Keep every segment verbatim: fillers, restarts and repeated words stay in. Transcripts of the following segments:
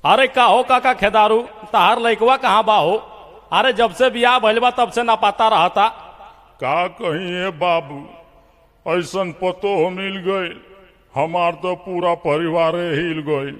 अरे का हो काका खेदारू तहार लइकवा कहाँ बा हो? अरे जब से बियाह भइल बा तब से ना पता रहता। का कहिए बाबू, ऐसन पतो मिल गई, हमार तो पूरा परिवार हिल गई।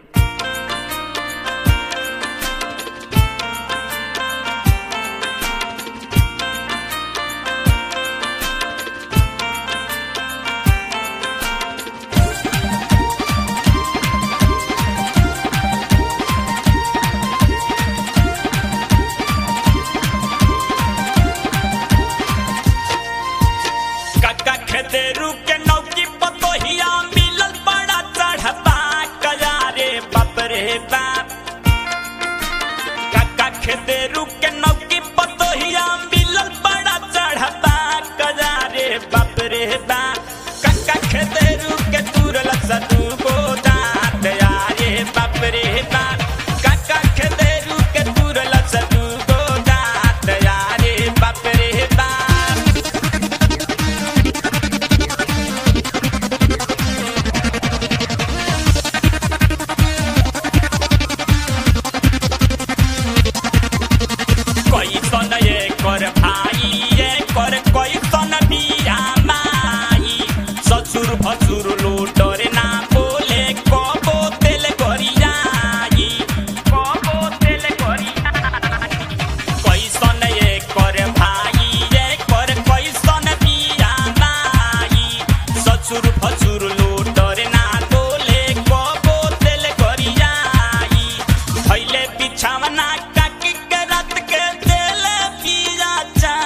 खेदेरू के नौकी पतोहिया मिलल बड़ा चढ़बा कया रे बाप रे बाप। काका खेदेरू के नौकी पतोहिया मिलल बड़ा चढ़बा कया रे बाप रे बाप। काका खेदेरू के तुरल सदू को दांत यारे बाप रे बाप। काका खेदेरू के तुरल सदू को दांत यारे बाप रे बाप। कर भाई ये कर कोई सन बिया माई ससुर भसुर लूटरे ना बोले कबो तेल गरियाई कबो तेल गरियाई। कोई सन ये कर भाई ये कर कोई सन बिया माई ससुर भसुर लूटरे ना बोले कबो तेल गरियाई। भइले बिछावना काकी के रात के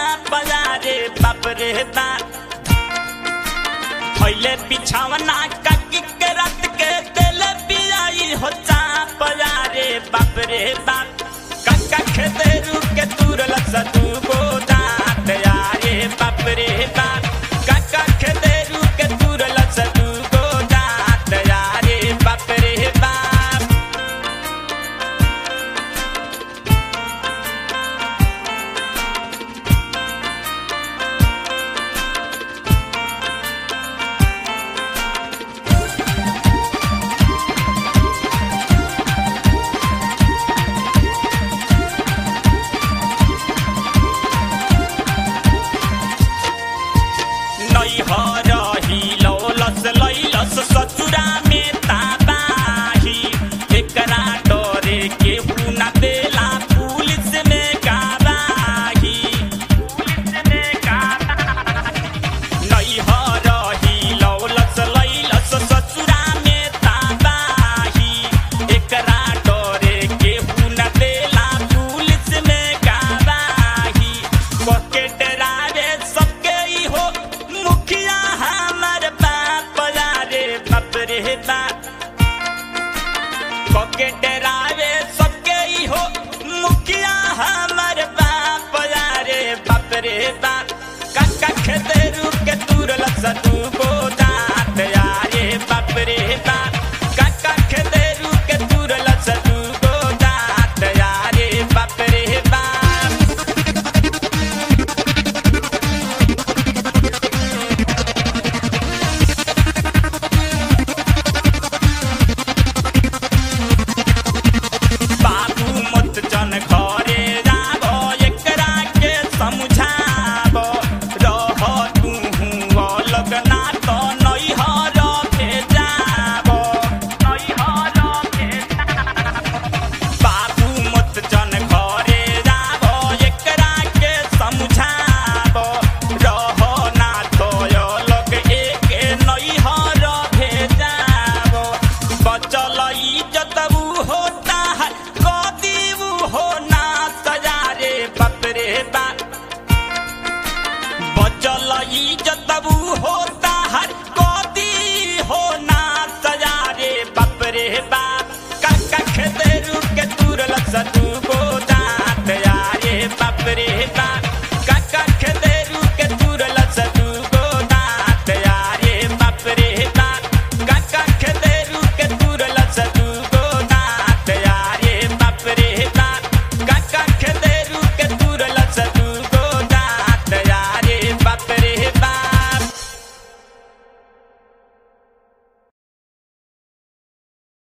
बाप रे बाप। भइले बिछावना का